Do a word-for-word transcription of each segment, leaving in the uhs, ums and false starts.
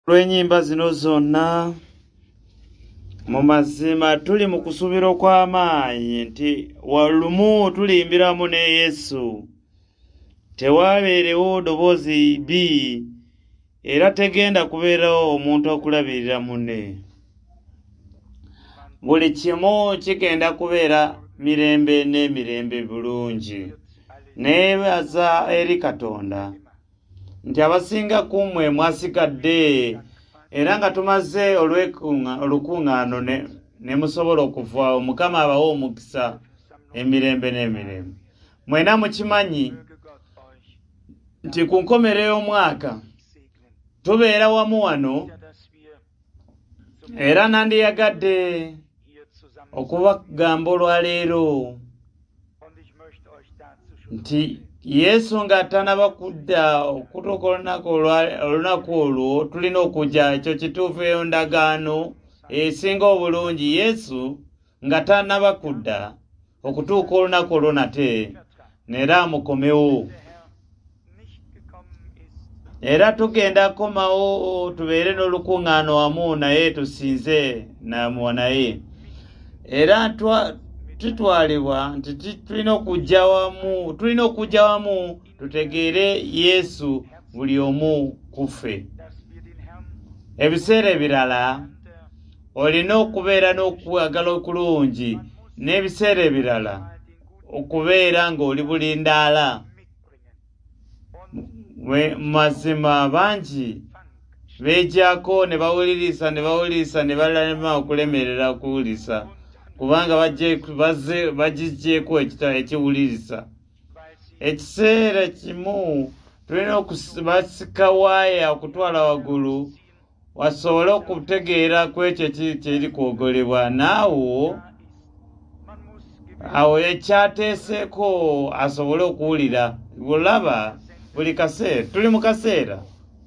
Lw'ennyimba zino zonna mu mazima tuli mu kusuubira okw'amaanyi nti walumu tulimbiramu ne Yesu. Tewaabeerewo ddoboozi bbi era tegenda kubeerawo omuntu okulabirira munne. Buli kimu kigenda kubeera mirembe n'emirembe bulungi. Neebaza eri Katonda nti abasinga ku mmwe mwasigadde era nga tumaze olukuŋŋaano ne, ne musobola okuvaawo. Mukama abawe omukisa emirembe n'emirembe. Mwena mukimanyi nti ku nkomerero y'omwaka tubeera wamu wano era nandiyagadde okubagamba olwaleero nti Yesu ng'atanaba kudda okutuuka olunaku olwo tulina okujja. Ekyo kituufu eyo ndagaano esinga obulungi. Yesu nga tanaba kudda okutuuka olunaku olwo nate neera amukomewo. Era tugenda komawo tubeere n'olukuŋŋaano wamu naye tusinze naye. Era twa tutwalibwa nti tulina okujja wamu, tulina okujja wamu tutegeere Yesu buli omu kuffe. Ebiseera ebirala olina okubeera n'okwagala okulungi, n'ebiseera ebirala okubeera ng'oli bulindaala. Mazima bangi beejako ne bawuliriza ne bawuliriza ne balema okulemerera okuwuliriza kubanga bagijjeeko ekiwuliriza. Ekiseera kimu tulina okubasika waaya okutwala waggulu wasobole okutegeera ku ekyo kyeri kwogolebwa. Naawo awo ekyateeseeko asobole okuwulira. Olaba buli kaseera tuli mu kaseera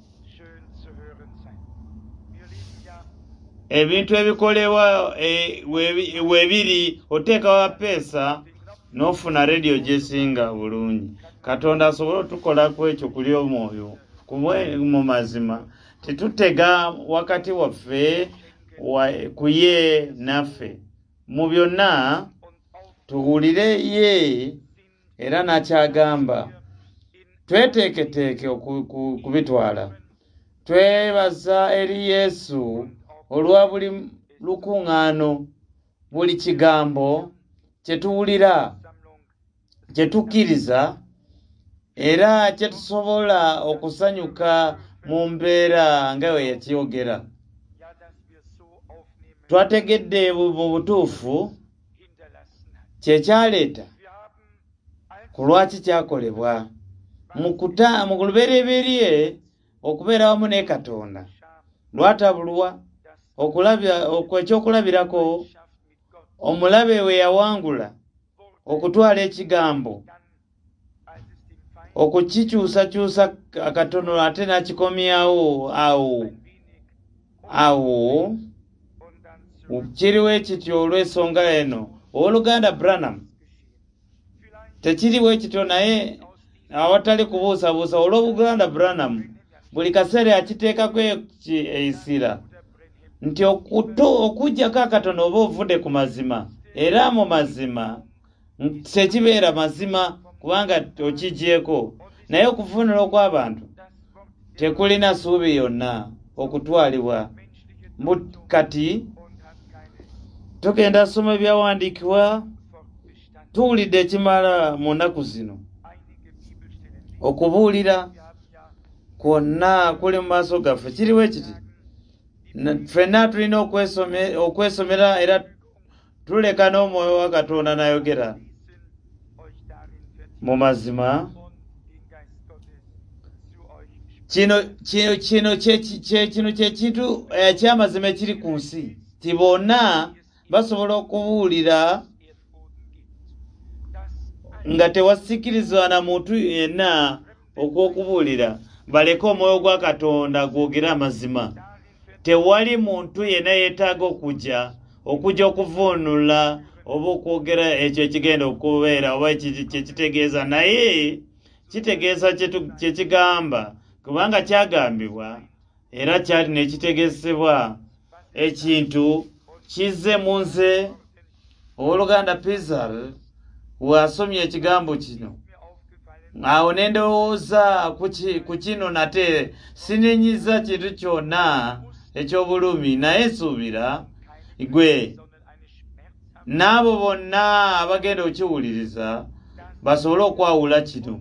ebintu ebikolebwa weebiri oteekawo peesa n'ofuna rediyo gyesinga bulungi. Katonda asobole otukolako ekyo kuli omwoyo mu mazima. Tetutega wakati waffe ku ye naffe. Mu byonna tuwulire ye era n'akyagamba. Tweteeketeeke okubitwala. Twebaza eri Yesu olwa buli lukuŋŋaano, buli kigambo kye tuwulira, kye tukkiriza era kye tusobola okusanyuka mu mbeera nga we yakyogera. Twategedde mu butuufu kye kyaleeta ku lwaki kyakolebwa mu lubereberye okubeera wamu ne Katonda. Lwatabulwa ekyokulabirako omulabe we yawangula okutwala ekigambo okukikyusakyusa akatono ate n'akikomyawo awo awo kiriwo ekityo olw'ensonga eno. Owooluganda Branham tekiriwo ekityo naye awatali kubuusabuusa olw'Obuganda Branham buli kaseera akiteekako eisira nti okujjako akatono oba ovudde ku mazima era mu mazima tekibeera mazima kubanga okijjeeko, naye okuvunula okw'abantu tekulina ssuubi yonna okutwalibwa. Kati tugenda soma ebyawandiikibwa tuwulidde ekimala mu nnaku zino. Okubuulira kwonna kuli mu maaso gaffe. Kiriwo ekiti ffenna tulina okwesomera era tuleka n'omwoyo wa Katonda n'ayogera mu mazima. Kino kino kino kye kintu eky'amazima ekiri ku nsi ti bonna basobola okubuulira nga tewasikirizwa na muntu yenna okw'okubuulira. Baleke omwoyo gwa Katonda gwogera amazima. Tewali muntu yenna yeetaaga okujja okujja okuvuunula oba okwogera ekyo ekigenda okubeera oba kyekitegeeza, naye kitegeeza kye kigamba kubanga kyagambibwa era kyali nekitegesebwa ekintu kize munze. Owooluganda Pizarro wasomye ekigambo kino awo nendowooza ku kino nate sinenyiza kintu kyonna eky'obulumi, naye nsuubira gwe n'abo bonna abagenda okiwuliriza basobole okwawula kino,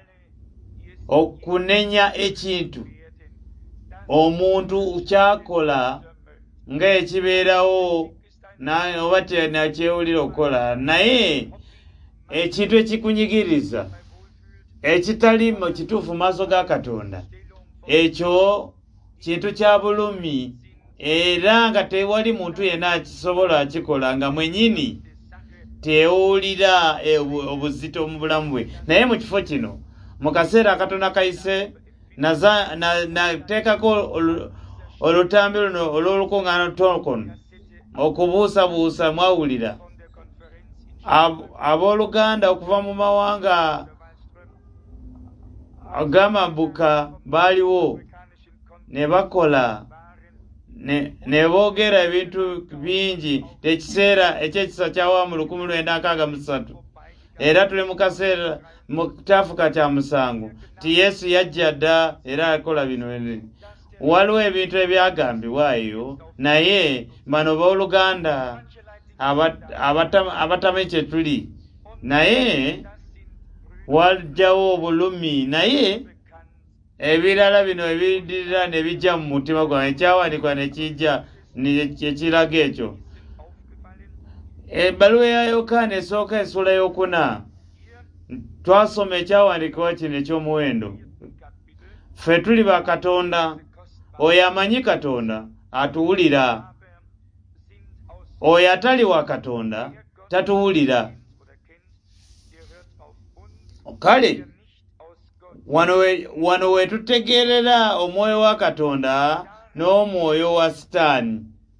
okunenya ekintu omuntu kyakola nga ekibeerawo oba nakyewulira okukola, naye ekintu ekikunyigiriza ekitali mu kituufu maaso ga Katonda, ekyo kintu kya bulumi, era nga tewali muntu yenna akisobola akikola nga mwenyini tewulira obuzito mu bulamu bwe. Naye mu kifo kino mu kaseera akatono kayise nateekako olutambi luno olw'olukuŋŋaana tokono okubuusabuusa mwawulira abooluganda okuva mu mawanga ag'amabbuka baaliwo ne bakola ne boogera ebintu bingi. Ekiseera ekyekisa kyawa mu lukumi lwenda nkaaga mu ssatu, era tuli mu kaseera mu kitaafuka kya musango ti Yesu yajja dda era akola bino. Waliwo ebintu ebyagambibwa eyo, naye bano booluganda abatame kye tuli, naye wajjawo obulumi, naye ebirala bino ebidirira ne bijja mu mutima gwange, ekyawandiikwa ne kijja ekiraga ekyo. Ebbaluwa ya Yokaana esooka essula y'okuna twasoma ekyawandiikibwa kino eky'omuwendo. Ffe tuli ba Katonda, oyo amanyi Katonda atuwulira, oyo atali wa Katonda tatuwulira. Kale wano we tutegeerera omwoyo wa Katonda n'omwoyo wa Sitaani.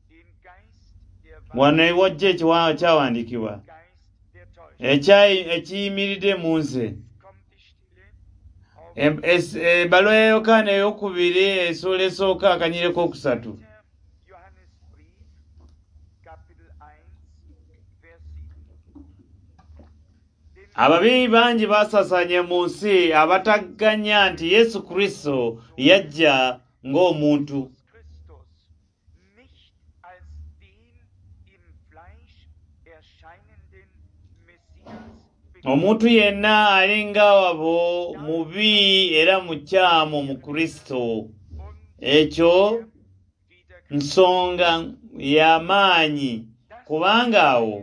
Wano wajja ekyawandiikibwa ekiyimiridde mu nze. Ebbaluwa ya Yokaana ey'okubiri essula esooka akanyireko okusatu. Ababi bangi basasanye mu nsi abatagganya nti Yesu Kristo yajja ng'omuntu. Omuntu yenna alinga wabo mubi era mukyamu mu Kristo. Ekyo nsonga y'amaanyi, kubanga awo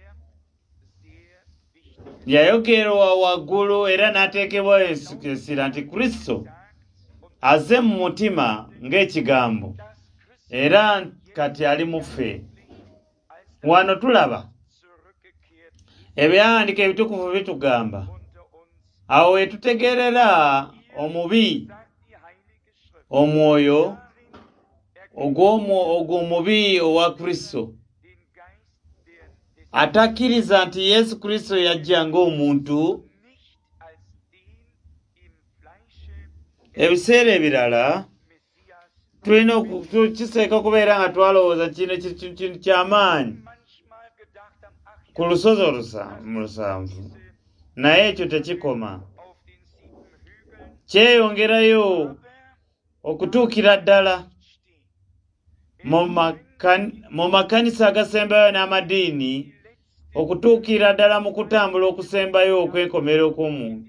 yayogerwa waggulu era n'ateekebwa esira nti Kristo azze mu mutima ng'ekigambo, era kati ali mu ffe. Wano tulaba ebyawandiika ebitukuvu bitugamba awo we tutegeerera omubi, omwoyo ogw'omubi owa Kristo atakkiriza nti Yesu Kristo yajja ng'omuntu. Ebiseera ebirala tulina kiseeka kubeera nga twalowooza kino kintu ky'amaanyi ku lusozi olusanvu, naye ekyo tekikoma, kyeyongerayo okutuukira ddala mu makanisa agasembayo n'amadiini, okutuukira ddala mu kutambula okusembayo okwekomera okw'omuntu.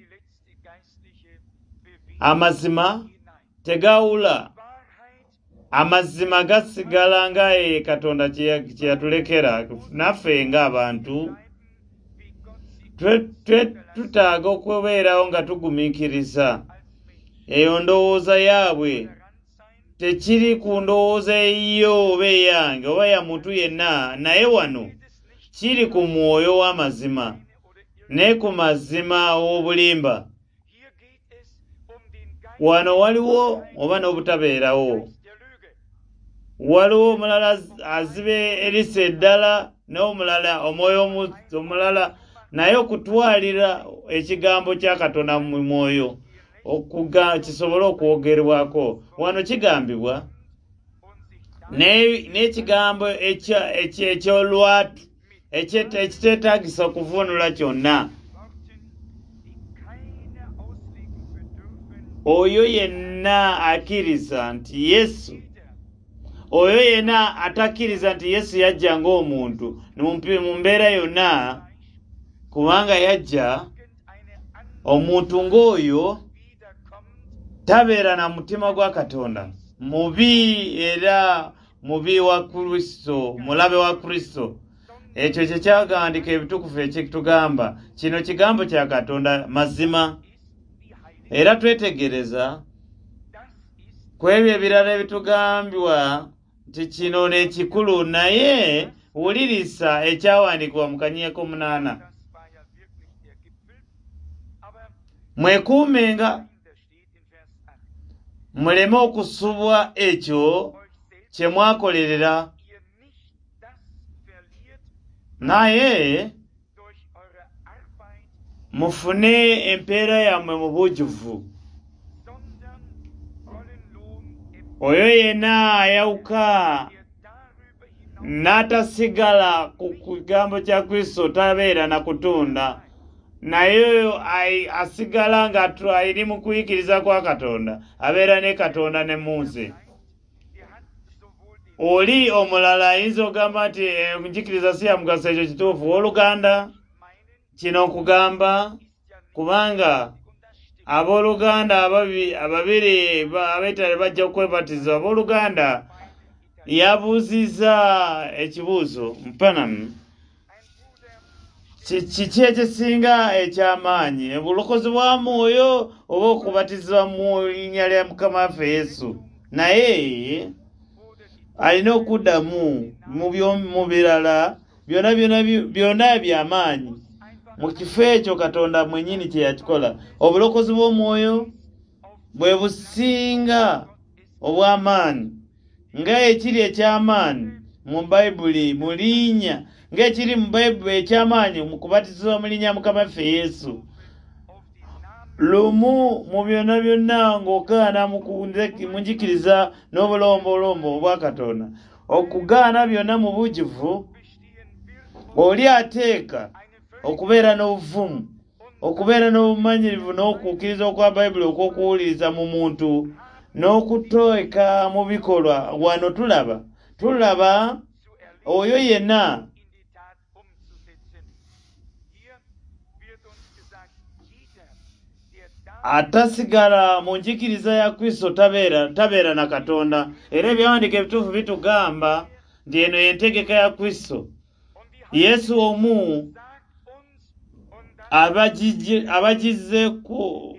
Amazima tegaawula, amazima gasigala nga ye Katonda kye yatulekera. Naffe ng'abantu tutaaga okubeerawo nga tugumiikiriza. Eyo ndowooza yaabwe, tekiri ku ndowooza eyiyo oba eyange oba ya muntu yenna, naye wano kiri ku mwoyo w'amazima ne ku mazima w'obulimba. Wano waliwo oba n'obutabeerawo, waliwo omulala azibe erisa eddala n'omulala omwoyo omulala, naye okutwalira ekigambo kya Katonda mu mwoyo okuga kisobole okwogerwako. Wano kigambibwa n'ekigambo eky'olwatu ekiteetaagisa okuvunula kyonna. Oyo yenna akkiriza nti Yesu oyo yenna atakkiriza nti Yesu yajja ng'omuntu mu mbeera yonna, kubanga yajja omuntu ng'oyo tabeera na mutima gwa Katonda, mubi era mubi wa Kristo, mulabe wa Kristo. Ekyo kye kyagandika ebitukuvu ekitugamba. Kino kigambo kya Katonda mazima. Era twetegereza ku ebyo ebirala ebitugambibwa nti kino n'ekikulu, naye wulirisa ekyawandiikibwa mu Kanyinya k'omunaana. Mwekuumenga muleme okusubwa ekyo kye mwakolerera, naye mufune empeera yammwe mu bujjuvu. Oyo yenna ayawuka n'atasigala ku kigambo kya Kristo tabeera na kutunda, naye oyo asigala nga ali mu kuyikiriza kwa Katonda abeera ne Katonda ne munze. Oli omulala ayinza okugamba nti enjikiriza si ya mugaso, ekyo kituufu. Oluganda kino nkugamba kubanga abooluganda ababiri abeetale bajja kwebatiza. Abooluganda yabuuziza ekibuuzo mpanamu, kiki ekisinga eky'amaanyi, obulokozi bwa Mwoyo oba okubatizibwa mu linnya lya Mukama waffe Yesu? Naye alina okuddamu mu birala byonna byonna by'amaanyi. Mu kifo ekyo Katonda mwennyini kye yakikola. Obulokozi bw'Omwoyo bwe businga obw'amaanyi, nga ekiri eky'amaanyi mu Bayibuli mu linnya, ng'ekiri mu Bayibuli eky'amaanyi mu kubatizibwa mu linnya Mukama waffe Yesu. Lumu mu byonna byonna ng'ogaana mu njikiriza n'obulombolombo obwa Katonda, okugaana byonna mu bujjuvu, oli ateeka okubeera n'obuvumu, okubeera n'obumanyirivu n'okukkiriza okwa Bayibuli okw'okuwuliriza mu muntu n'okuteeka mu bikolwa. Wano tulaba tulaba oyo yenna atasigala mu njikiriza ya Kristo tabeera tabeera na Katonda. Era ebyawandiika ebituufu bitugamba nti eno y'entegeka ya Kristo. Yesu omu abagizzeeko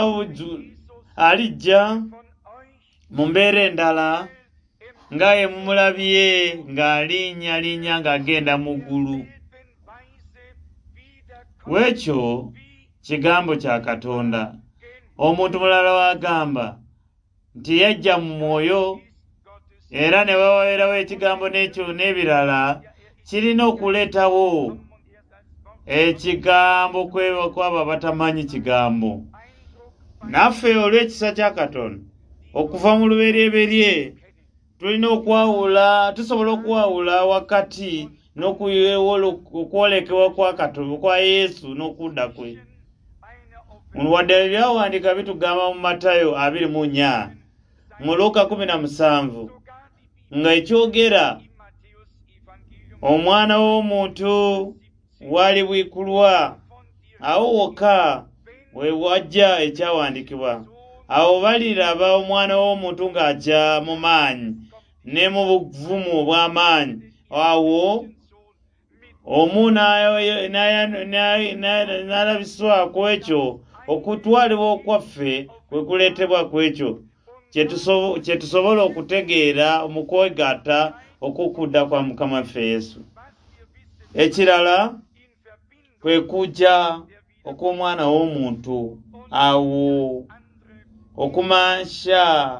alijja mu mbeera endala nga ye mumulabye ng'alinnyalinnya ng'agenda mu ggulu. Wekyo kigambo kya Katonda. Omuntu mulala wagamba nti yajja mu Mwoyo, era ne wabeerawo ekigambo n'ekyo n'ebirala kirina okuleetawo ekigambo kwabo abatamanyi kigambo. Naffe olw'ekisa kya Katonda okuva mu lubereberye tulina okwawula, tusobola okwawula wakati n'okwolekebwa kwa Katonda kwa Yesu n'okudda kwe. Wadde ebyawandiika bitugamba mu Matayo abiri mu nnya, mu Luuka kumi na musanvu, nga ekyogera omwana w'omuntu walibwikulwa. Awo wokka we wajja ekyawandiikibwa. Awo baliraba omwana w'omuntu ng'ajja mu maanyi ne mu buvumu obw'amaanyi. Awo omu n'alabiswa ku ekyo okutwalibwa okwaffe kwe kuleetebwa ku ekyo kye tusobola okutegeera mu kwegatta okukudda kwa Mukama waffe Yesu. Ekirala kwe kujja okw'omwana w'omuntu, awo okumansha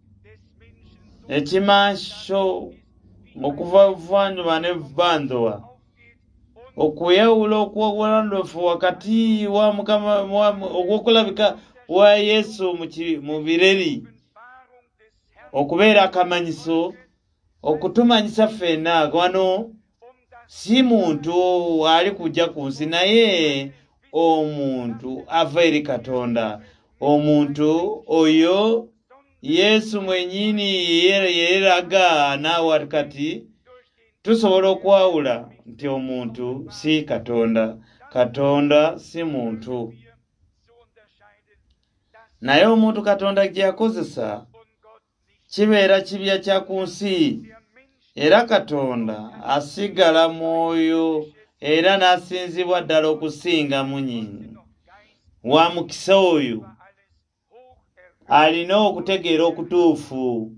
ekimansho okuva buvanjuba ne buvanjuba, okuyawula okwobuwandufu wakati wa Mukama ogw'okulabika wa Yesu mu bireri, okubeera akamanyiso okutumanyisa ffenna wano si muntu ali kujja ku nsi naye omuntu ava eri Katonda. Omuntu oyo Yesu mwenyini yeeraga naawe kati tusobola okwawula nti omuntu si Katonda, Katonda si muntu. Naye omuntu Katonda gye yakozesa kibeera kibya kya ku nsi, era Katonda asigala mwoyo era n'asinzibwa ddala okusinga munyini. Wa mukisa oyo alina okutegeera okutuufu,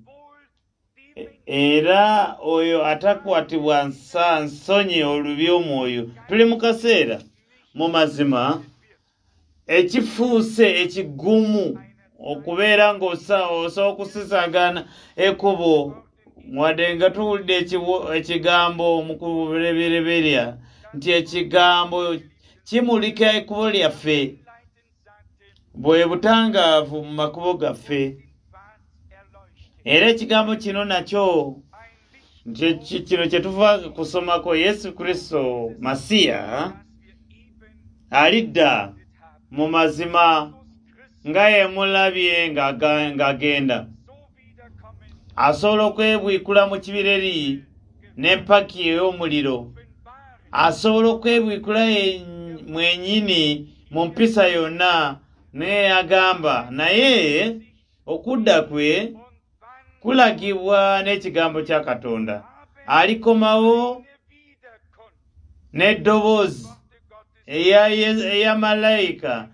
era oyo atakwatibwa nsonyi olubi omwoyo. Tuli mu kaseera mu mazima ekifuuse ekigumu okubeera ng'osobola okusisagana ekkubo wadde nga tuwulidde ekigambo mu kubereberya nti ekigambo kimulika ekkubo lyaffe bwe butangaavu mu makubo gaffe. Era ekigambo kino nakyo kino kye tuva kusomako, Yesu Kristo Masiya alidda mu mazima nga yemulabye ng'agenda. Asobola okwebwikula mu kibireri n'empaki ey'omuliro. Asobola okwebwikula mwenyini mu mpisa yonna naye agamba, naye okudda kwe kulagibwa n'ekigambo kya Katonda. Alikomawo n'eddoboozi eya malayika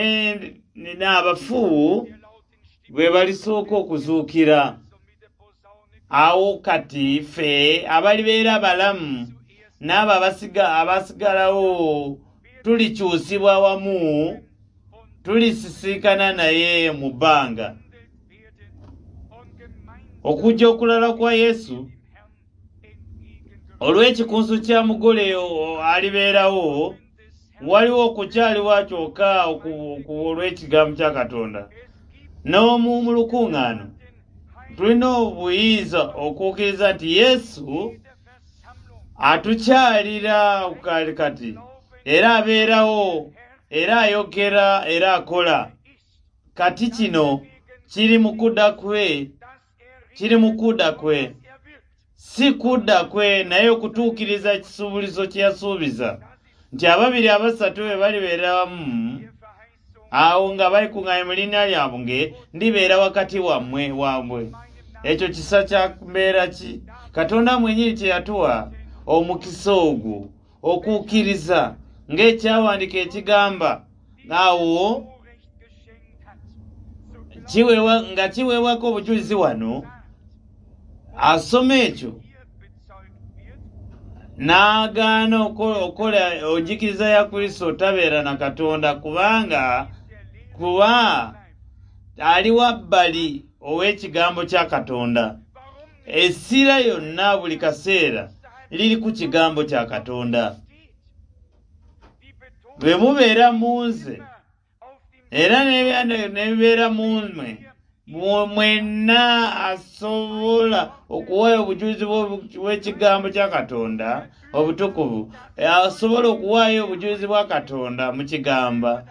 n'abafu bwe balisooka okuzuukira. Awo kati ffe abalibeera abalamu n'abo abasigalawo tulikyusibwa wamu, tulisisinkana naye mu bbanga. Okujja okulala kwa Yesu olw'ekikunsu kya mugole alibeerawo, waliwo okukyaliwo kyokka olw'ekigambo kya Katonda. N'omu mu lukuŋŋaano tulina obuyinza okukkiriza nti Yesu atukyalira kati era abeerawo era ayogera era akola. Kati kino kiri mu kudda kwe, kiri mu kudda kwe, si kudda kwe naye okutuukiriza ekisuubulizo kye yasuubiza nti ababiri abasatu bwe balibeera wamu, awo nga balikuŋŋaanye mu linnya lyabwe ndibeera wakati wammwe wabwe. Ekyo kisa kya mbeera ki? Katonda mwenyini kye yatuwa omukisa ogwo okukkiriza ng'ekyawandiika ekigamba, awo nga kiweebwako obujulizi wano. Asoma ekyo n'agaana okola ojjikiriza ya Kristo tabeera na Katonda, kubanga kuba ali wabbali ow'ekigambo kya Katonda. Essira yonna buli kaseera liri ku kigambo kya Katonda. Bwe mubeera mu nze era n'ebibeera mu mmwe, mwenna asobola okuwaayo obujulizi bw'ekigambo kya Katonda obutukuvu, asobola okuwaayo obujulizi bwa Katonda mu kigamba.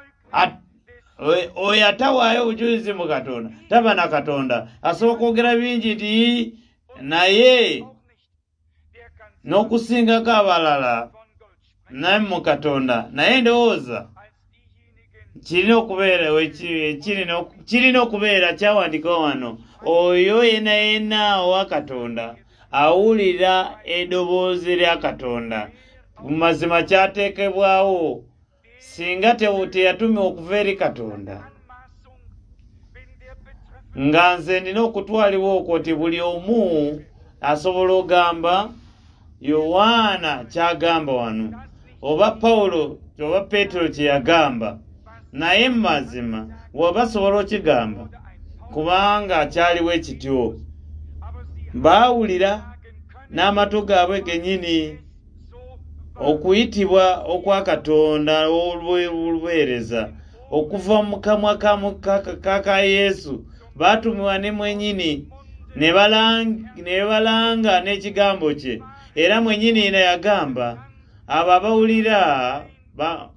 Oyo atawaayo obujulizi mu Katonda taba na Katonda. Asobola kwogera bingi nti naye n'okusingako abalala naye mu Katonda, naye ndowooza kirina okubeera kirina okubeera kyawandiikwa wano. Oyo yena yena owa Katonda awulira eddoboozi lya Katonda. Mu mazima kyateekebwawo singa teyatumya okuva eri Katonda. Nga nze nina okutwalibwa okwo nti buli omu asobola ogamba Yowaana kyagamba wano, oba Pawulo oba Peetero kye yagamba, naye mu mazima waba sobola okigamba kubanga kyaliwo ekityo. Baawulira n'amatu gaabwe gennyini okuyitibwa okwa Katonda olw'oluweereza okuva mu kamwa ka Yesu. Baatumibwa ne mwenyini ne balanga n'ekigambo kye. Era mwennyini ina yagamba abo abawulira ba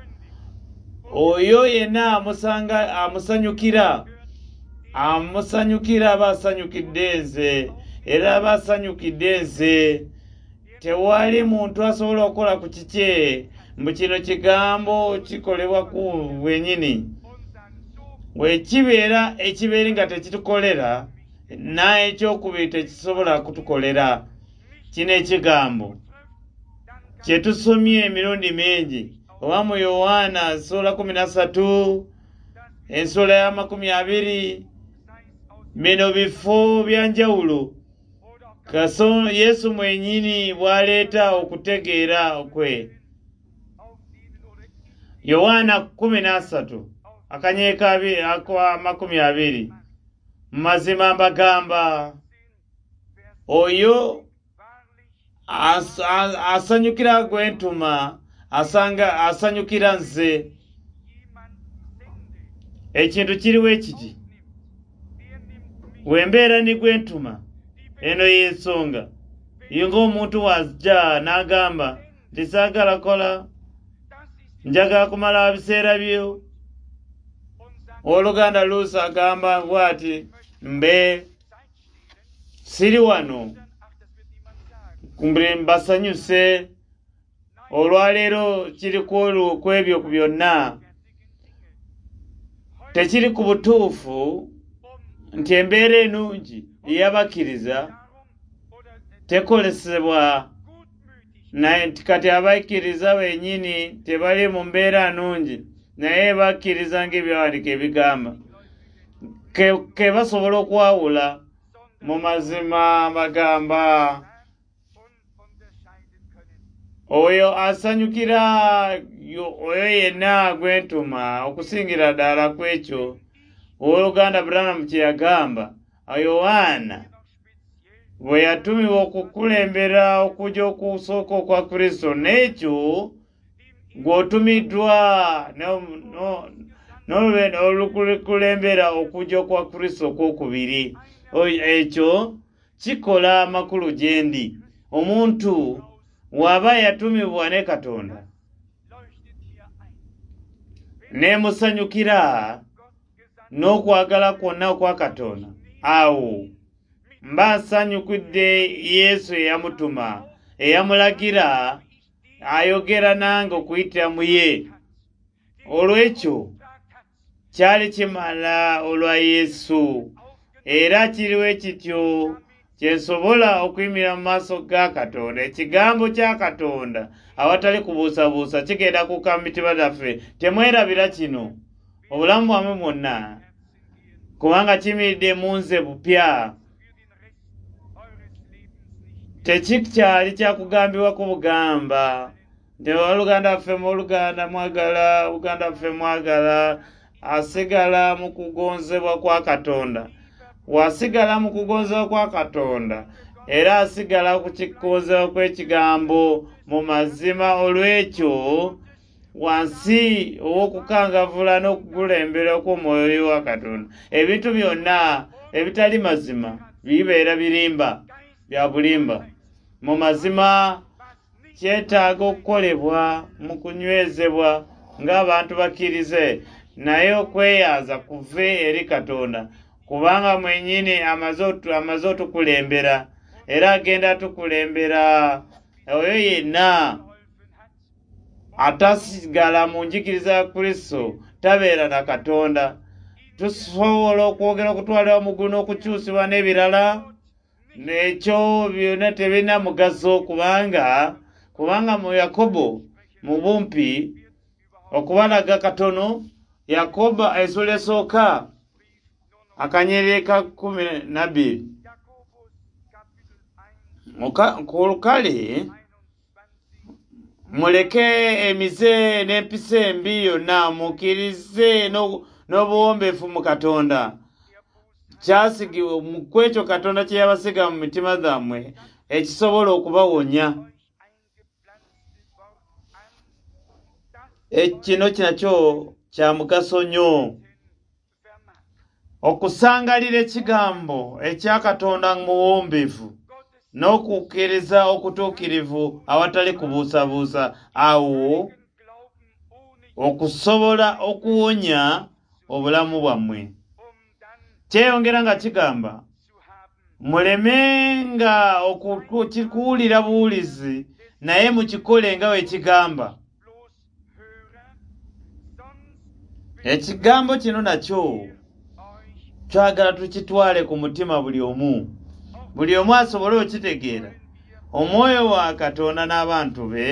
oyo yenna amusanga amusanyukira amusanyukira abasanyukidde nze era abasanyukidde nze. Tewali muntu asobola okukola ku kikye mbu kino kigambo kikolebwa ku bwennyini. Wekibeera ekibeeri nga tekitukolera naye ekyokubiri tekisobola kutukolera. Kino ekigambo kye tusomye emirundi mingi oba mu Yowaana ensula kumi na ssatu ensula ya makumi abiri. Bino bifo bya njawulo kaso Yesu mwennyini bw'aleeta okutegeera okwe. Yowaana kumi na ssatu akanyeeka akwa makumi abiri. Mazima mbagamba oyo as, as, asanyukira gwentuma asanga asanyukira nze. Ekintu kiriwo ekiti wembeera ni gwentuma eno y'ensonga. Yinga omuntu wajja n'agamba nti saagala kola njagala kumala biseera byo. Oluganda luusi agamba bw'ati mbe siri wano kumbire mbasanyuse olwaleero kiri ku ebyo byonna. Tekiri ku butuufu nti embeera ennungi ey'abakkiriza tekolesebwa naye nti kati abakkiriza bennyini tebali mu mbeera nnungi naye bakkiriza ng'ebyawandiika ebigamba ke, ke basobola okwawula mu mazima bagamba oyo asanyukira oyo yenna gwentuma okusingira ddala ku ekyo owooluganda Branham kye yagamba. Yowaana bwe yatumibwa okukulembera okujja okusooka okwa Kristo n'ekyo gw'otumiddwa n'olukulembera okujja okwa Kristo okwokubiri. Ekyo kikola amakulu gye ndi. Omuntu waba yatumibwa ne Katonda nemusanyukira n'okwagala kwonna okwa Katonda, awo mba nsanyukidde Yesu eyamutuma eyamulagira ayogera nange okuyitira mu ye. Olw'ekyo kyali kimala olwa Yesu era kiriwo ekityo kyensobola okuyimira mu maaso ga Katonda. Ekigambo kya Katonda awatali kubuusabuusa kigenda kukka mu mitima gyaffe. Temwerabira kino obulamu bwammwe mwonna kubanga kimiridde mu nze bupya. Tekikyali kyakugambibwa ku bugamba nti oluganda ffe mu Oluganda mwagala Oluganda ffe mwagala asigala mu kugonzebwa kwa Katonda. Wasigala mu kugonzebwa kwa Katonda era asigala ku kigonzebwa kw'ekigambo mu mazima. Olw'ekyo wansi ow'okukangavula n'okukulembera kw'omwoyo wa Katonda ebintu byonna ebitali mazima bibeera birimba bya bulimba. Mu mazima kyetaaga okukolebwa mu kunywezebwa ng'abantu bakkirize naye okweyaza kuve eri Katonda kubanga mwennyini amaze otukulembera era agenda tukulembera. Oyo yenna atasigala mu njigiriza ya Kristo tabeera na Katonda. Tusobola okwogera okutwalibwa mu ggulu n'okukyusibwa n'ebirala nekyo byonna tebirina mugaso kubanga kubanga mu Yakobo mu bumpi okubalaga katono Yakobo ensula esooka akanyerere ka kumi na bbiri ku kale muleke emize n'empisa embi yonna mukkirize n'obuwombeefu mu Katonda. Kyasigibwa mu kwekyo Katonda kye yabasiga mu mitima zammwe ekisobola okubawonya. Ekino kinakyo kya mugaso nnyo. okusangalira ekigambo ekya Katonda muwombeefu n'okukkiriza okutuukirivu awatali kubuusabuusa, awo okusobola okuwonya obulamu bwammwe. Kyeyongera nga kigamba mulemenga okikuwulira buwulizi naye mukikole nga we kigamba. Ekigambo kino nakyo twagala tukitwale ku mutima buli omu, buli omu asobole okitegeera. Omwoyo wa Katonda n'abantu be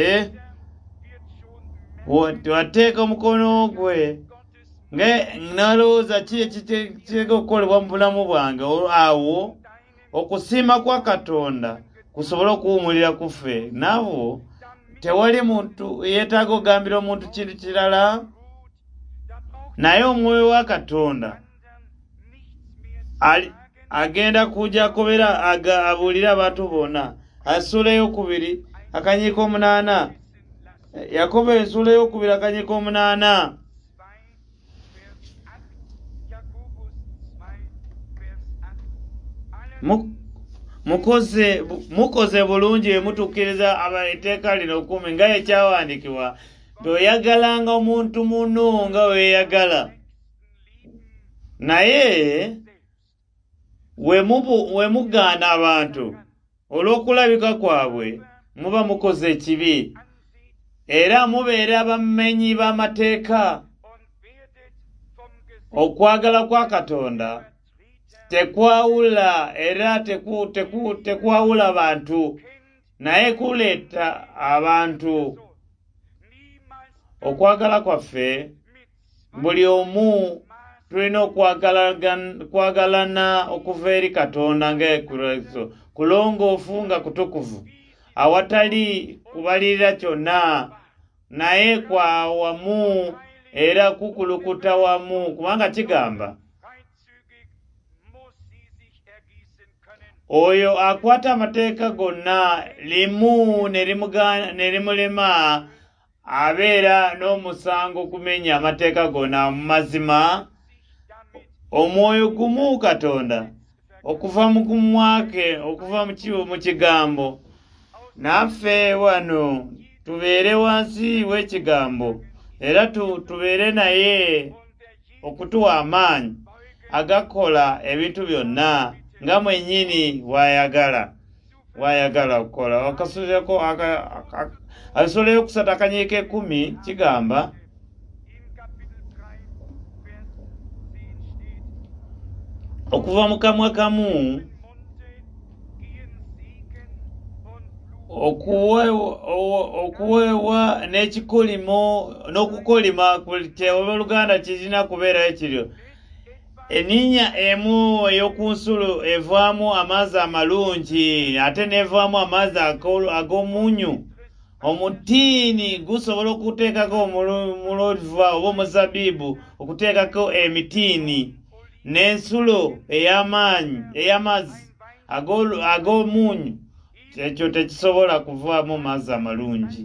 wateeka omukono gwe nalowooza ki ekitega okukolebwa mu bulamu bwange, awo okusiima kwa Katonda kusobole okuwumulira kuffe. Nabo tewali muntu yeetaaga ogambira omuntu kintu kirala, naye omwoyo wa Katonda agenda kujja kubeera abuulira abantu bonna. Essuula ey'okubiri akanyiiko omunaana, Yakobo essuula ey'okubiri akanyiiko omunaana. mukoze mukoze bulungi emutukkiriza abateeka lino okumi nga ekyawandiikibwa, bw'oyagalanga omuntu muno nga weeyagala. Naye we mugaana abantu olw'okulabika kwabwe muba mukoze ekibi, era mubeera abamenyi b'amateeka. Okwagala kwa Katonda tekwawula era tekwawula bantu, naye kuleeta abantu. Okwagala kwaffe buli omu tulina okwagalana okuva eri Katonda nga Kristo, kulongoofu nga kutukuvu, awatali kubalirira kyonna, naye kwa wamu era kukulukuta wamu, kubanga kigamba oyo akwata amateeka gonna limu ne limulema abeera n'omusango kumenya amateeka gonna. Mu mazima omwoyo gumu Katonda okuva mu kumwake, okuva mu kigambo, naffe wano tubeere wansi w'ekigambo, era tubeere naye okutuwa amaanyi agakola ebintu byonna nga mwennyini wayagala wayagala okukola. Akasuleko akasola yokusatu akanyiiko ekumi kigamba okuva mu kamwa kamu okuweewa n'ekikolimo n'okukolima oluganda kirina kubeerayo kiryo. Eninya emu ey'oku nsulo evaamu amazzi amalungi ate n'evaamu amazzi ag'omunyu. Omutiini gusobola okuteekako omuloliva oba omuzabibu okuteekako emitiini, n'ensulo ey'amaanyi ey'amazzi ag'omunyu ekyo tekisobola kuvaamu mazzi amalungi.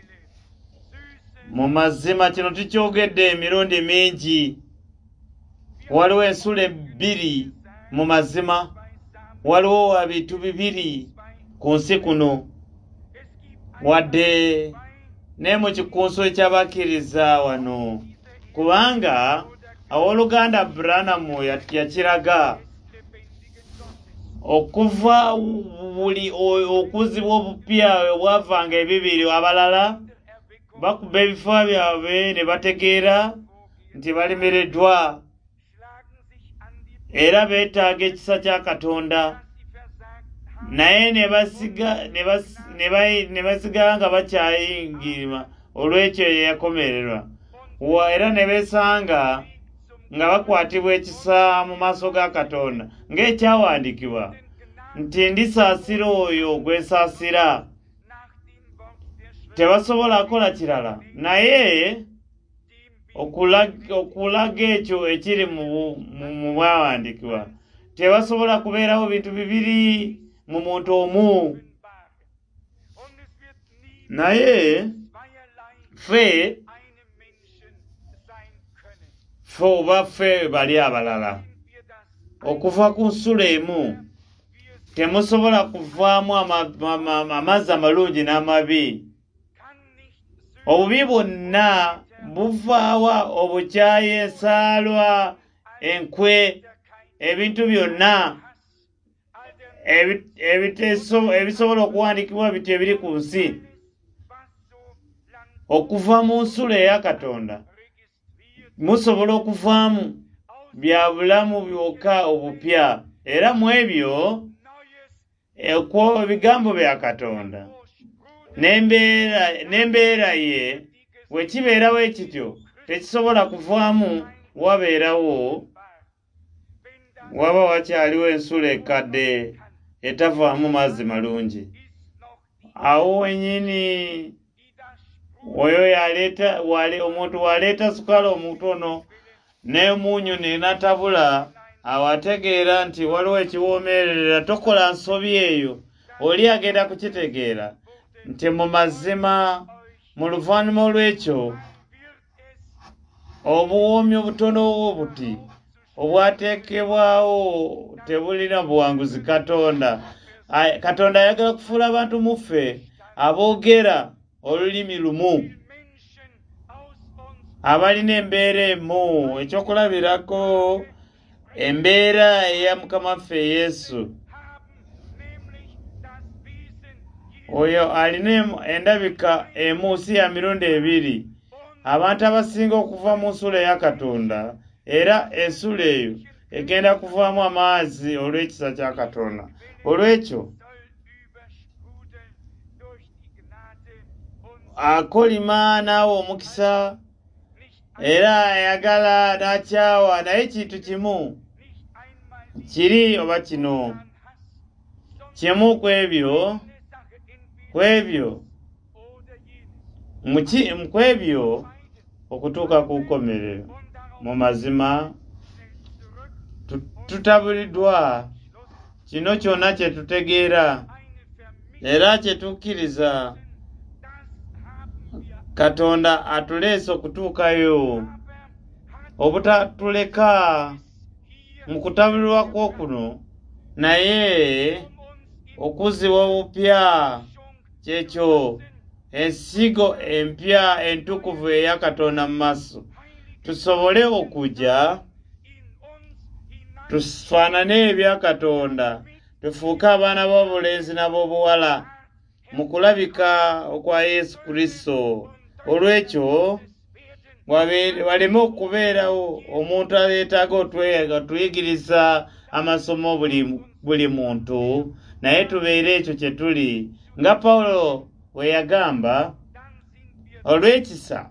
Mu mazima kino tukyogedde emirundi mingi. Waliwo ensulo ebbiri mu mazima, waliwo ebintu bibiri ku nsi kuno, wadde ne mu kikunso eky'abakkiriza wano, kubanga awooluganda Branham yakiraga okuva buli okuzibwa obupya obwavanga ebibiri, abalala bakuba ebifo byabwe ne bategeera nti balemereddwa era beetaaga ekisa kya Katonda, naye ne basigala nga bakyayingirima olw'ekyo eyakomererwa, era ne beesanga nga bakwatibwa ekisa mu maaso ga Katonda ng'ekyawandiikibwa nti ndisaasira oyo gwesaasira. Tebasobola kukola kirala naye okulaga ekyo ekiri mu bwawandiikibwa. Tebasobola kubeerawo bintu bibiri mu muntu omu, naye ffe ffe oba ffe bali abalala okuva ku nsula emu temusobola kuvaamu amazzi amalungi n'amabi. Obubi bwonna buvaawa obukyayi, ensaalwa, enkwe, ebintu byonna ebisobola okuwandiikibwa biti ebiri ku nsi okuva mu nsula eya Katonda. Musobola okuvaamu bya bulamu byokka obupya, era mu ebyo ebigambo bya Katonda n'embeera ye bwe kibeerawo ekityo tekisobola kuvaamu, wabeerawo waba wakyaliwo ensula ekadde etavaamu mazzi malungi. Awo wenyini oyo yaleeta omuntu waleeta sukaali omutono n'emunyu nenatabula, awo ategeera nti waliwo ekiwoomerera, tokola nsobi eyo. Oli agenda kukitegeera nti mu mazima mu luvannyuma olw'ekyo obuwoomi obutono obuti obwateekebwawo tebulina buwanguzi. Katonda Katonda ayagala kufuula abantu muffe aboogera olulimi lumu, abalina embeera emu. Ekyokulabirako embeera eya Mukama waffe Yesu, oyo alina endabika emu, si ya mirundi ebiri. Abantu abasinga okuva mu nsula eya Katonda, era ensula eyo egenda kuvaamu amazzi olw'ekisa kya Katonda. Olw'ekyo akolima naawe omukisa, era ayagala n'akyawa, naye kintu kimu kiri oba kino kimu ku ebyo ku ebyo ku ebyo okutuuka ku nkomerero. Mu mazima tutabuliddwa kino kyonna kye tutegeera era kye tukkiriza. Katonda atuleese okutuukayo, obutatuleka mu kutabulirwa kw'okuno, naye okuzzibwa obupya, kyekyo ensigo empya entukuvu eya Katonda mu maaso, tusobole okujja tufaanane ebya Katonda, tufuuke abaana b'obulenzi n'ab'obuwala mu kulabika okwa Yesu Kristo. Olw'ekyo waleme okubeerawo omuntu ayeetaaga otuyigiriza amasomo buli muntu, naye tubeere ekyo kye tuli. Nga Pawulo bwe yagamba, olw'ekisa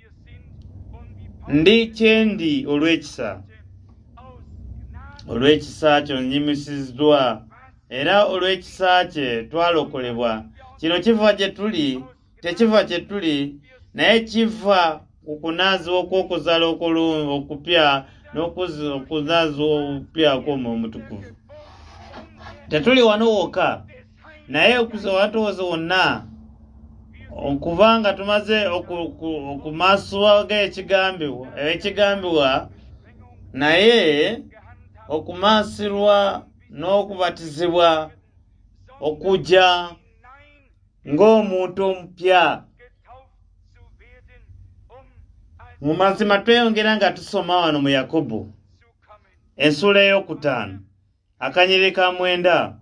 ndi kyendi olw'ekisa. Olw'ekisa kyo nnyimisiddwa, era olw'ekisa kye twalokolebwa. Kino kiva gye tuli, tekiva kye tuli, naye kiva ku kunaazibwa okw'okuzaala okulungi okupya n'okunaazibwa okupya kw'Omwoyo Omutukuvu. Tetuli wano wokka, naye okuwatooza wonna okubanga tumaze okumaasibwa ekigambibwa ekigambibwa naye okumaasirwa n'okubatizibwa okujja ng'omuntu omupya. Mu mazima tweyongera nga tusoma wano mu Yakobo ensula ey'okutaano akanyiri ka mwenda.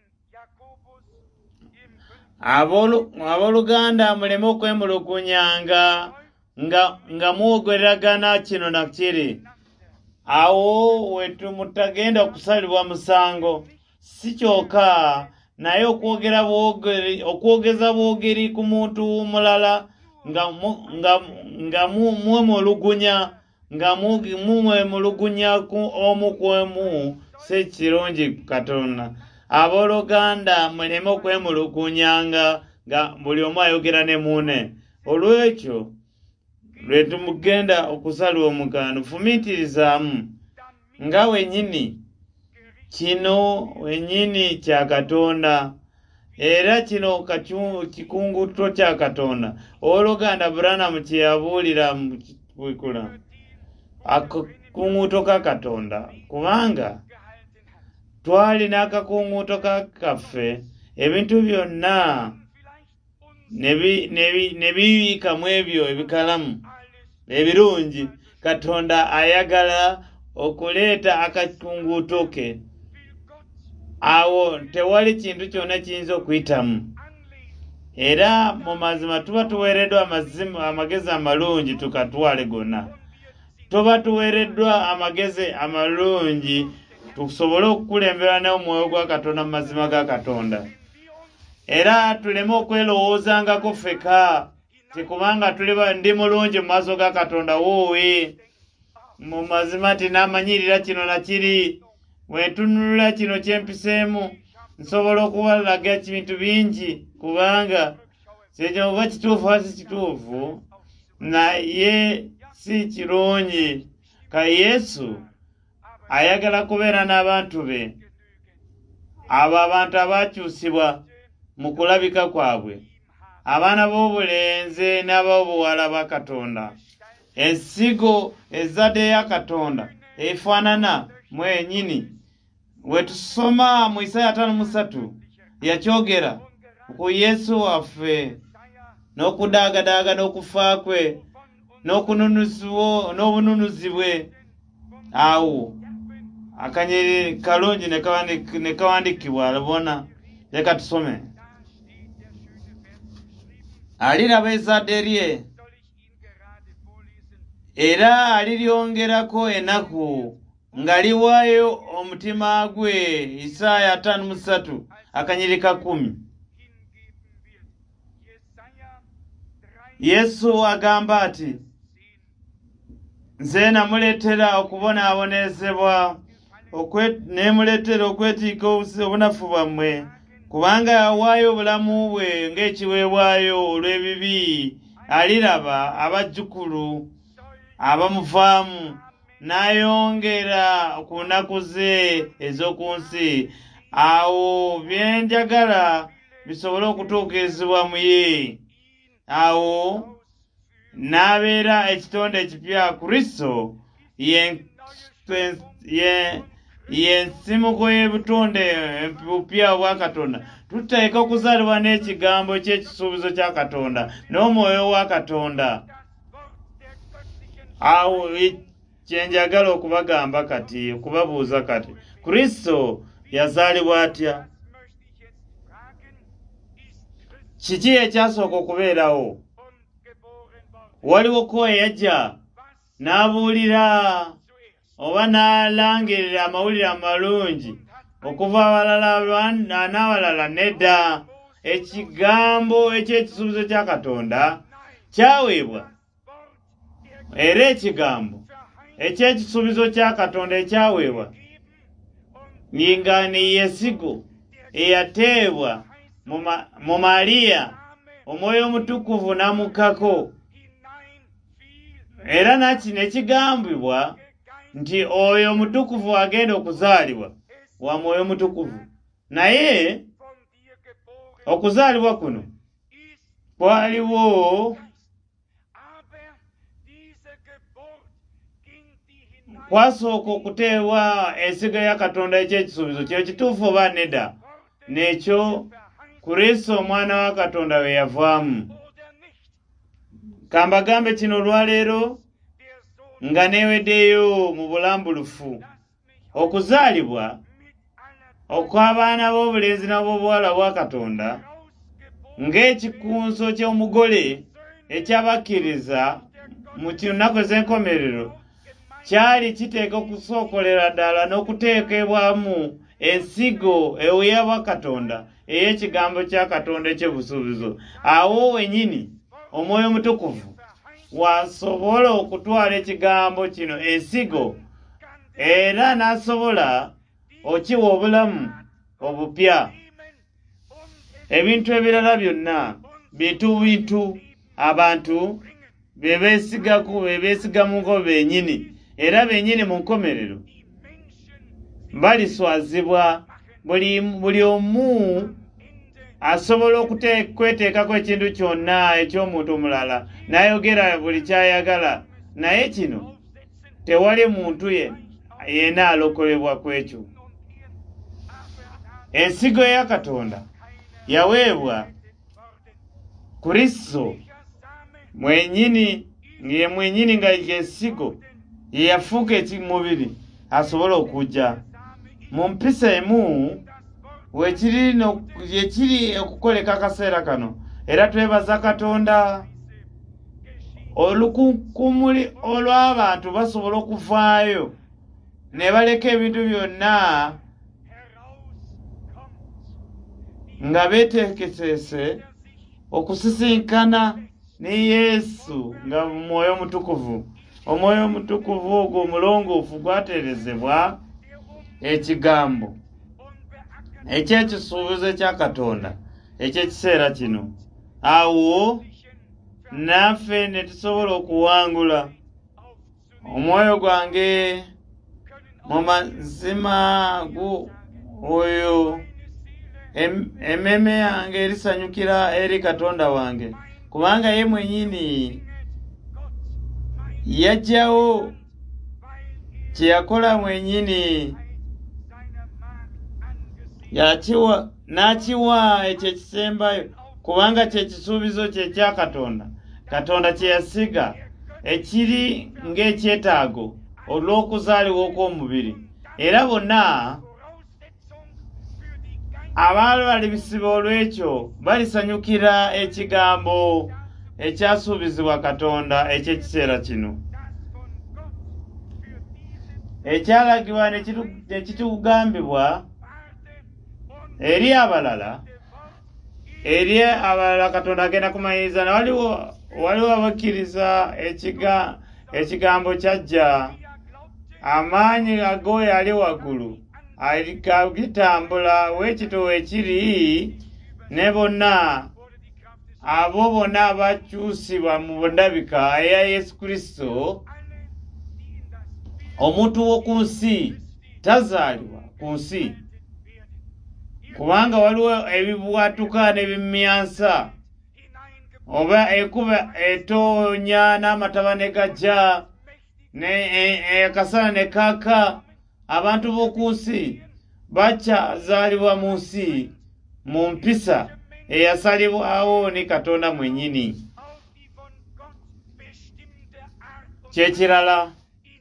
Abooluganda muleme okwemulugunyanga nga mwogeragana kino na kiri. Awo wetumutagenda okusalibwa musango, si kyokka naye okwogera bwogeri, okwogeza bwogeri ku muntu mulala nga mwemulugunya nga mwemulugunya omu ku omu, si kirungi Katonda. Abooluganda muleme okwemulugunyanga nga buli omu ayogera ne muune. Olw'ekyo lwe tumugenda okusalwa omukano, fumiitirizaamu nga wenyini kino wenyini kya Katonda, era kino kikunguto kya Katonda. Owooluganda Branham kye yabuulira mu kikula akakunguto ka Katonda, kubanga twali n'akakunguuto kaffe ebintu byonna ne biyiikamu ebyo ebikalamu ebirungi. Katonda ayagala okuleeta akakunguuto ke, awo tewali kintu kyonna kiyinza okuyitamu. Era mu mazima tuba tuweereddwa amagezi amalungi tukatwale gonna. Tuba tuweereddwa amagezi amalungi tusobole okukulembera n'omwoyo gwa Katonda mu mazima ga Katonda. Era tuleme okwelowoozangako ffeka tikubanga tuli ndi mulungi mu maaso ga Katonda woowe. Mu mazima tinamanyirira kino na kiri, bwentunulira kino kyempiseemu nsobola okubalaga ebintu bingi kubanga kyekyo oba kituufu oba si kituufu naye si kirungi. Ka Yesu ayagala kubeera n'abantu be, abo abantu abakyusibwa mu kulabika kwabwe, abaana b'obulenzi n'ab'obuwala ba Katonda. Ensigo ezadde ya Katonda efaanana mwenyini. Wetusoma mu Isaya tano mu ssatu yakyogera ku Yesu waffe n'okudaagadaaga n'okufa kwe n'obununuzi bwe. Awo akanyeri kalungi ne kawandikibwa alabona. Leka tusome. Aliraba ezzadde lye era aliryongerako ennaku nga liwaayo omutima gwe. Isaya tano mu ssatu akanyeri ka kumi. Yesu agamba ati, nze namuleetera okubonaabonezebwa ne muleetera okwetiika obunafu bwammwe, kubanga yawaayo obulamu bwe ng'ekiweebwayo olw'ebibi. Aliraba abajjukulu abamuvaamu n'ayongera ku nnaku ze ez'oku nsi. Awo bye njagala bisobole okutuukirizibwa mu ye. Awo n'abeera ekitonde ekipya. Kristo y'ensimuko y'obutonde bupya obwa Katonda. Tuteeka okuzaalibwa n'ekigambo ky'ekisuubizo kya Katonda n'omwoyo wa Katonda. Awo kyenjagala okubagamba kati, okubabuuza kati, Kristo yazaalibwa atya? Kiki ekyasooka okubeerawo? Waliwo ko eyajja n'abuulira oba n'alangirira amawulire amalungi okuva abalala n'abalala? Nedda. Ekigambo eky'ekisuubizo kya Katonda kyaweebwa, era ekigambo eky'ekisuubizo kya Katonda ekyaweebwa nga ne Yesigo eyateebwa mu Maliya, Omwoyo Omutukuvu n'amukkako. Era naki nekigambibwa nti oyo omutukuvu agenda okuzaalibwa wa Mwoyo Mutukuvu. Naye okuzaalibwa kuno kwaliwo kwasooka okuteebwa ensigo ya Katonda eky'ekisuubizo. Kyo kituufu oba nedda? Nekyo Kristo omwana wa Katonda we yavaamu. Kambagambe kino olwaleero nga neeweddeyo mu bulambulufu. Okuzaalibwa okw'abaana b'obulenzi n'ab'obuwala bwa Katonda ng'ekikunso ky'omugole ekyabakkiriza mu nnaku ez'enkomerero kyali kiteeka okusookolera ddala n'okuteekebwamu ensigo eweebwa Katonda ey'ekigambo kya Katonda eky'obusuubizo. Awo wennyini Omwoyo Mutukuvu wasobola okutwala ekigambo kino ensigo, era n'asobola okiwa obulamu obupya. Ebintu ebirala byonna bintu bintu abantu be beesigako, be beesigamuko bennyini, era bennyini mu nkomerero baliswazibwa. Buli buli omu asobola okweteekako ekintu kyonna eky'omuntu omulala n'ayogera buli ky'ayagala, naye kino tewali muntu ye yenna alokolebwa ku ekyo. ensigo ya Katonda yaweebwa Kristo mwenyini ye mwenyini nga yesigo yafuuka ekimubiri asobola okujja mu mpisa emu wekiri no yekiri okukoleka akaseera kano era twebaza Katonda olukunkumuli olw'abantu basobola okuvaayo ne baleka ebintu byonna nga beteekesese okusisinkana ne Yesu nga mwoyo mutukuvu. Omwoyo mutukuvu ogwo omulongoofu gwateerezebwa ekigambo ekyekisuubizo kya Katonda eky'ekiseera kino. Awo naffe ne tusobola okuwangula omwoyo gwange mu mazima gu oyo ememe yange erisanyukira eri Katonda wange, kubanga ye mwenyini yajjawo kyeyakola mwenyini yakiwa n'akiwa ekyo ekisembayo, kubanga kyekisuubizo kye kya Katonda. Katonda kye yasiga ekiri ng'ekyetaago olw'okuzaalibwa okw'omubiri, era bonna abalibisiba olw'ekyo balisanyukira ekigambo ekyasuubizibwa Katonda eky'ekiseera kino, ekyalagibwa ne kitugambibwa eri abalala eri abalala Katonda agenda kumaliriza. Na waliwo waliwo abakkiriza ekiga ekigambo kyajja amaanyi ag'oyo ali waggulu alikagitambula wekito ekiri ne bonna abo bonna abakyusibwa mu ndabika eya Yesu Kristo. Omuntu w'oku nsi tazaalibwa ku nsi, kubanga waliwo ebibwatuka n'ebimyansa oba ekuba etoonya n'amataba ne gajja akasana ne kaaka. Abantu b'oku nsi bakyazaalibwa mu nsi mu mpisa eyasalibwawo ne Katonda mwenyini. Kyekirala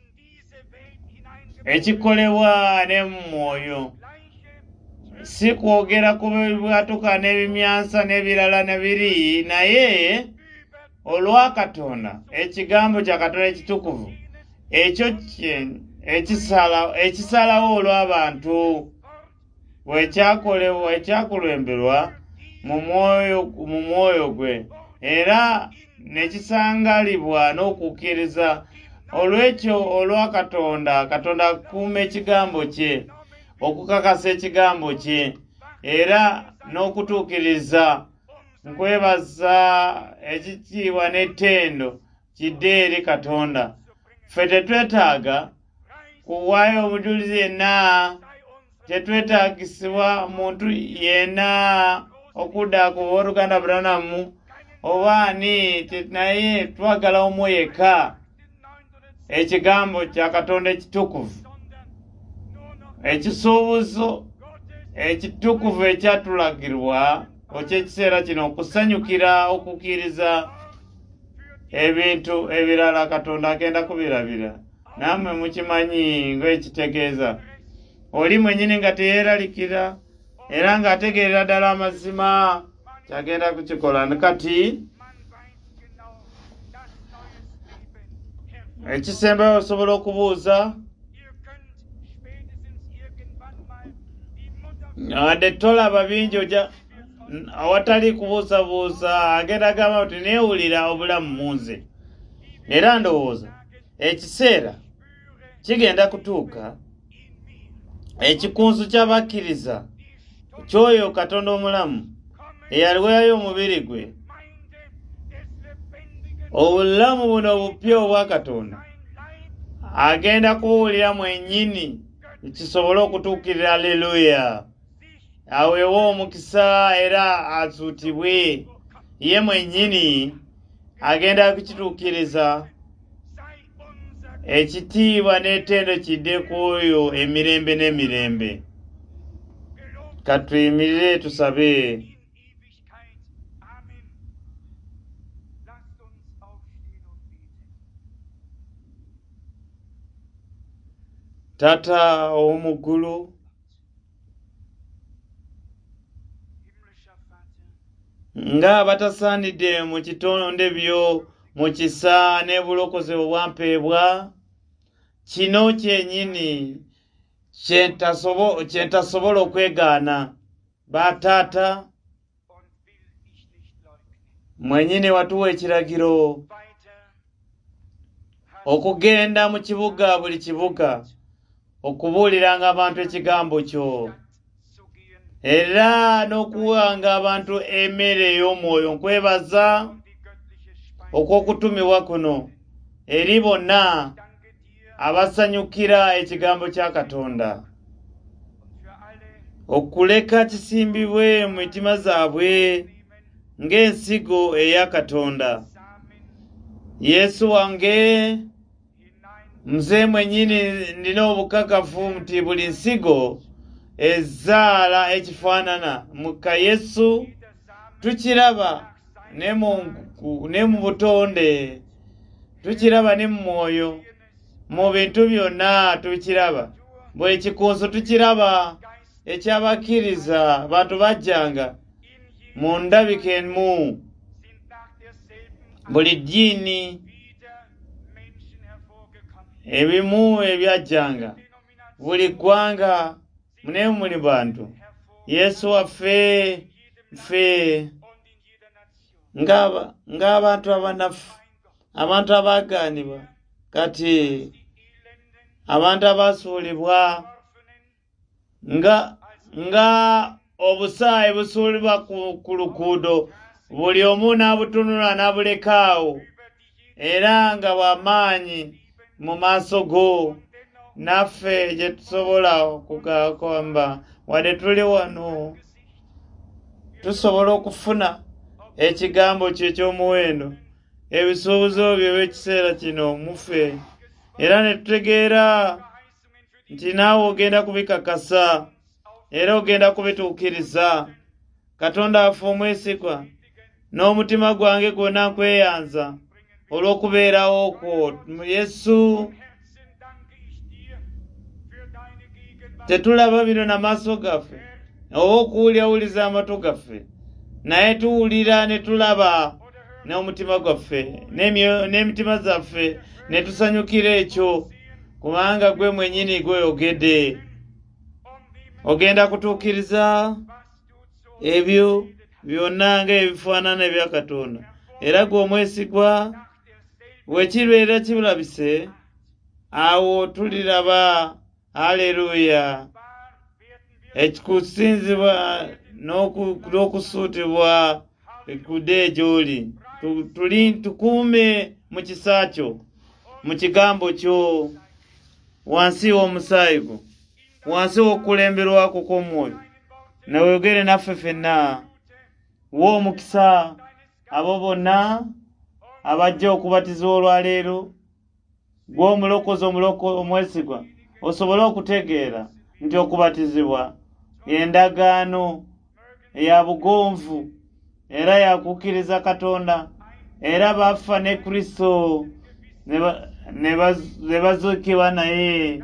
ekikolebwa ne mu mwoyo, si kwogera ku bibwatuka n'ebimyansa n'ebirala nebiri, naye olwa Katonda, ekigambo kya Katonda ekitukuvu ekyo ekisalawo olw'abantu wekyakolebwa ekyakulemberwa mu mwoyo gwe, era nekisangalibwa n'okukkiriza. Olw'ekyo olwa Katonda, Katonda akuuma ekigambo kye, okukakasa ekigambo kye era n'okutuukiriza. Nkwebaza ekitiibwa n'ettendo kidde eri Katonda. Ffe tetwetaaga kuwaayo omujulizi yenna, tetwetaagisibwa muntu yenna okudda ku Oluganda Branham oba ani, naye twagala omu yekka, ekigambo kya Katonda ekitukuvu, ekisuubuzo ekitukuvu ekyatulagirwa eky'ekiseera kino, okusanyukira okukkiriza ebintu ebirala Katonda agenda kubirabira. Nammwe mukimanyi ng'ekitegeeza oli mwenyini nga teyeeralikira era ng'ategeerera ddala amazima kyagenda kukikola. Kati ekisembayo osobola okubuuza wadde tolaba bingi oja awatali kubuusabuusa, agenda gamba nti neewulira obulamu munze. Era ndowooza ekiseera kigenda kutuuka ekikunsu ky'abakkiriza ky'oyo Katonda omulamu eyaliweeyo omubiri gwe, obulamu buno obupya obwa Katonda agenda kuwulira mwenyini kisobole okutuukirira. Aleluya! Aweewo omukisa era azuutibwe, ye mwenyini agenda kukituukiriza. Ekitiibwa n'ettendo kidde ku oyo emirembe n'emirembe. Katuyimirire tusabe. Tata omugulu, nga batasaanidde mu kitonde byo mu kisa n'ebulokozi obwampeebwa, kino kyennyini kyentasobola okwegaana. Bataata, mwennyini watuwa ekiragiro okugenda mu kibuga buli kibuga okubuuliranga abantu ekigambo kyo era n'okuwanga abantu emmere ey'omwoyo. Nkwebaza okw'okutumibwa kuno eri bonna abasanyukira ekigambo kya Katonda, okuleka kisimbibwe mu mitima zaabwe ng'ensigo eya Katonda. Yesu wange, nze mwennyini ndina obukakafu nti buli nsigo ezaala ekifaanana muka Yesu tukiraba ne mu butonde, tukiraba ne mu mwoyo, mu bintu byonna tukiraba. Buli kikunso tukiraba ekyabakkiriza bantu bajjanga mu ndabika emu. Buli ddiini ebimu ebyajjanga, buli ggwanga ne muli bantu. Yesu waffe ffe ng'abantu abanafu, abantu abaagaanibwa, kati abantu abasuulibwa nga nga obusaayi busuulibwa ku luguudo, buli omu n'abutunula n'abulekaawo, era nga bw'amaanyi mu maaso go. Naffe gye tusobola okugakomba wadde tuli wano, tusobola okufuna ekigambo kye eky'omuwendo, ebisuubizo byo eby'ekiseera kino muffe, era ne tutegeera nti naawe ogenda kubikakasa era ogenda kubituukiriza. Katonda waffe omwesigwa, n'omutima gwange gwonna nkweyanza olw'okubeerawo kwo. Yesu, tetulaba bino n'amaaso gaffe oba okuwulyawuliza amatu gaffe, naye tuwulira ne tulaba n'omutima gwaffe n'emitima zaffe ne tusanyukira ekyo, kubanga gwe mwennyini gweyogedde ogenda kutuukiriza ebyo byonna ng'ebifaanana ebya Katonda. Era gwe omwesigwa, bwe kibeera kibulabise, awo tuliraba. Haleluya! Ekikusinzibwa n'okusuutibwa kudde gy'oli. Tukuume mu kisa kyo, mu kigambo kyo, wansi w'omusaayi gwo, wansi w'okulemberwako kw'omwoyo. Naweogere naffe ffenna. Wa omukisa abo bonna abajja okubatizibwa olwaleero. Gwe omulokozi omwesigwa, osobole okutegeera nti okubatizibwa endagaano eya bugonvu era yakukkiriza Katonda, era bafa ne Kristo ne bazuukibwa naye,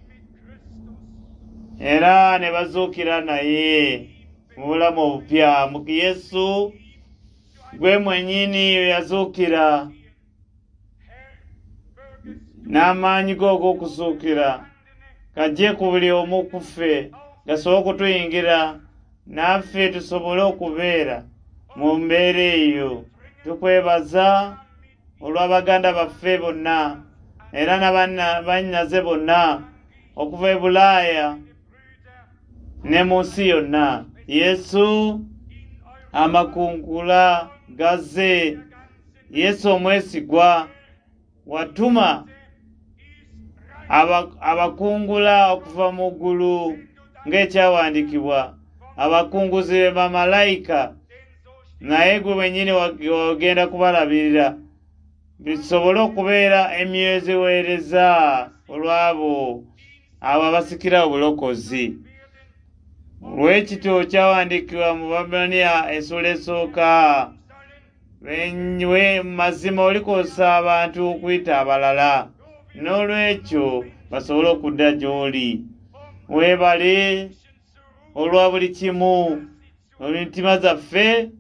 era ne bazuukira naye mu bulamu obupya. Mu Yesu gwe mwennyini yazuukira n'amaanyi go ag'okuzuukira gajje ku buli omu ku ffe, gasobole okutuyingira naffe tusobole okubeera mu mbeera eyo. Tukwebaza olw'abaganda baffe bonna era n'abannyinaze bonna okuva e Bulaaya ne mu nsi yonna. Yesu, amakungula gazze. Yesu omwesigwa, watuma abakungula okuva mu ggulu ng'ekyawandiikibwa, abakunguzi be bamalayika, naye gwe wennyini ogenda kubalabirira bisobole okubeera emyoyo eziweereza olw'abo abo abasikira obulokozi. Lwekityo kyawandiikibwa mu Baebbulaniya essula esooka, we mazima olikosa abantu okuyita abalala, n'olwekyo basobole okudda gy'oli. Weebale olwa buli kimu, emitima zaffe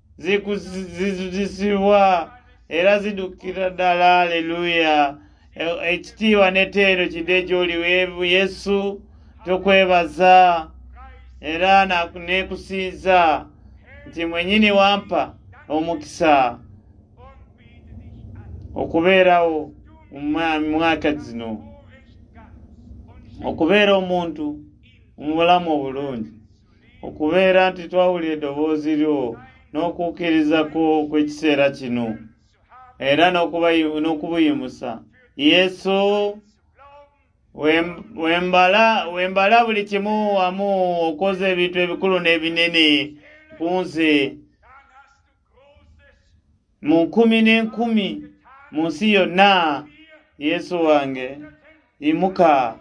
zikuzisibwa era ziddukira ddala. Haleluya! Ekitiibwa n'ettendo kidde gy'oli Yesu, tukwebaza era neekusinza nti mwennyini wampa omukisa okubeerawo mu mwaka zino, okubeera omuntu mu bulamu obulungi, okubeera nti twawulira eddoboozi lyo n'okukkiriza kw'ekiseera kino era n'okubuyimusa. Yesu, wembala wembala buli kimu wamu, okoze ebintu ebikulu n'ebinene ku nze, mu nkumi n'enkumi mu nsi yonna. Yesu wange, imuka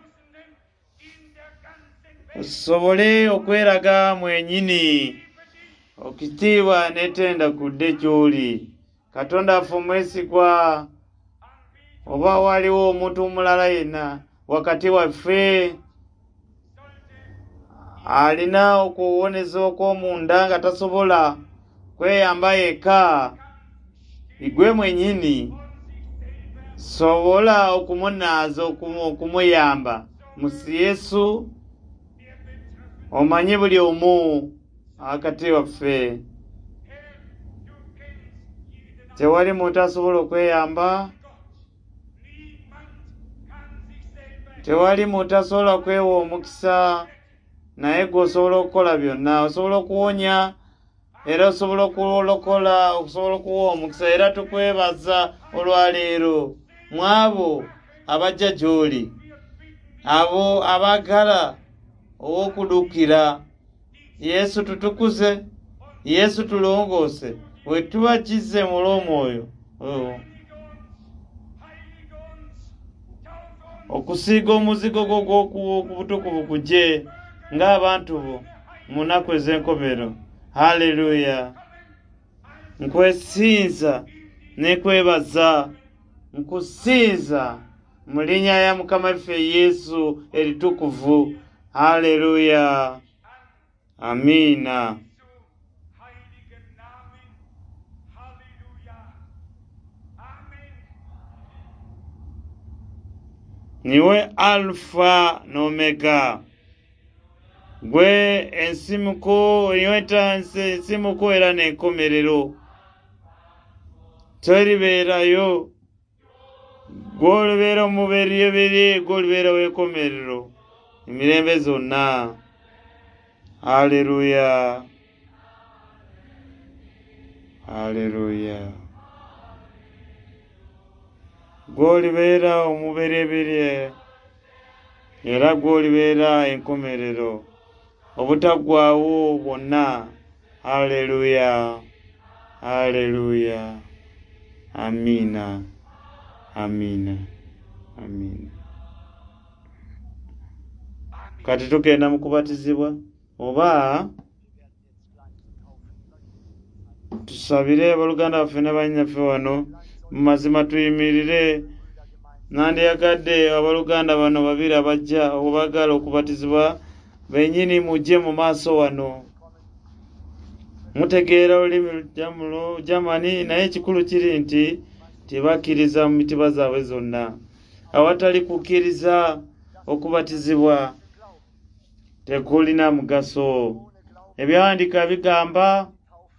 osobole okweraga mwennyini. Okitiibwa n'ettenda kudde gy'oli. Katonda affe omwesigwa, oba waliwo omuntu omulala yenna wakati waffe alina okuwoneza okw'omunda nga tasobola kweyamba yekka, igwe mwennyini sobola okumunaaza, okumuyamba. Musi Yesu omanyi buli omu wakati waffe, tewali muntu asobola okweyamba, tewali muntu asobola kwewa omukisa, naye gwe osobola okukola byonna. Osobola okuwonya era osobola okulokola, okusobola okuwa omukisa. Era tukwebaza olwaleero mu abo abajja gy'oli, abo abaagala ow'okuduukira. Yesu tutukuze, Yesu tulongoose, we tubakize mu Lw'omwoyo okusiiga omuzigo gwo gw'okubutukuvu gujje ng'abantu bo mu nnaku ez'enkomero. Haleluya! Nkwesinza n'ekwebaza, nkusinza mu linnya ya Mukama waffe Yesu eritukuvu. Haleluya! Amiina. Niwe Alpha n'Omega, gwe ensimuko, niwe ensimuko era n'enkomerero. Teribeerayo, gwe olubeera omubereberye, gwe olubeera w'enkomerero emirembe zonna. Haleluya! Haleluya! Gwe olibeera omubereberye era gwe olibeera enkomerero, obutaggwaawo bwonna. Haleluya! Haleluya! Amiina. Amiina. Amiina. Kati tugenda mu kubatizibwa, oba tusabire abooluganda baffe ne bannyaffe wano. Mu mazima tuyimirire. Nandiyagadde abooluganda bano babiri abajja obagala okubatizibwa bennyini mujje mu maaso wano. Mutegeera olulimi Lujamani, naye ekikulu kiri nti tebakkiriza mu mitima zaabwe zonna. Awatali kukkiriza okubatizibwa tekulina mugaso. Ebyawandiika bigamba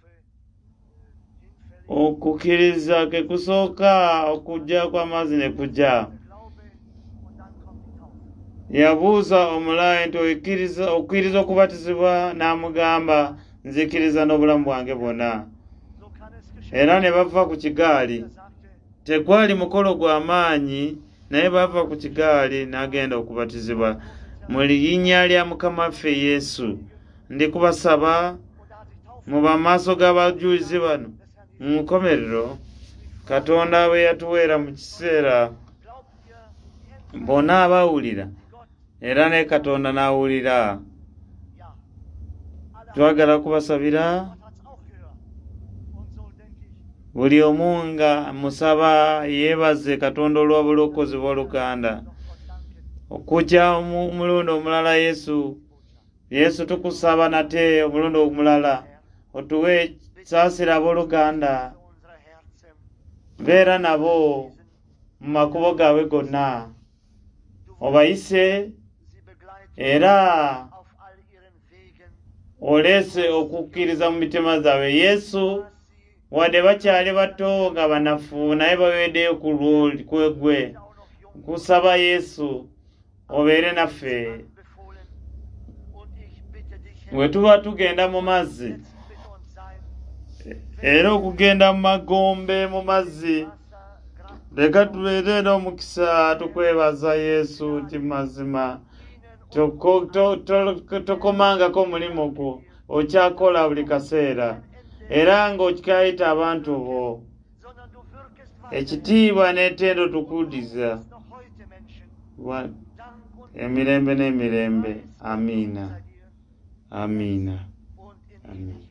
okukkiriza ke kusooka okujja kw'amazzi ne kujja. Yabuuza omulaaya nti okkiriza okubatizibwa, n'amugamba nzikiriza n'obulamu bwange bwonna. Era ne bava ku kigaali. Tegwali mukolo gw'amaanyi, naye bava ku kigaali n'agenda okubatizibwa mu linnya lya Mukama waffe Yesu. Ndi kubasaba mu bamaaso g'abajulizi bano mu nkomerero, Katonda bwe yatuweera mu kiseera, bonna abawulira era ne Katonda n'awulira. twagala kubasabira buli omu nga musaba yeebaze Katonda olw'obulokozi bw'oluganda okujja omulundi omulala. Yesu Yesu tukusaba nate omulundi omulala otuwe saasira abooluganda, beera nabo mu makubo gaabwe gonna, obayise era oleese okukkiriza mu mitima zaabwe. Yesu wadde bakyali bato nga banafu naye baweddeyo ku lwegwe. Kusaba Yesu obeere naffe bwe tuba tugenda mu mazzi, era okugenda mu magombe mu mazzi leka tubeere n'omukisa. Tukwebaza Yesu nti mazima tokomangako omulimu gwo, okyakola buli kaseera era ng'okikayita abantu bo. Ekitiibwa n'ettendo tukudiza emirembe n'emirembe. Amiina, amiina, amiina.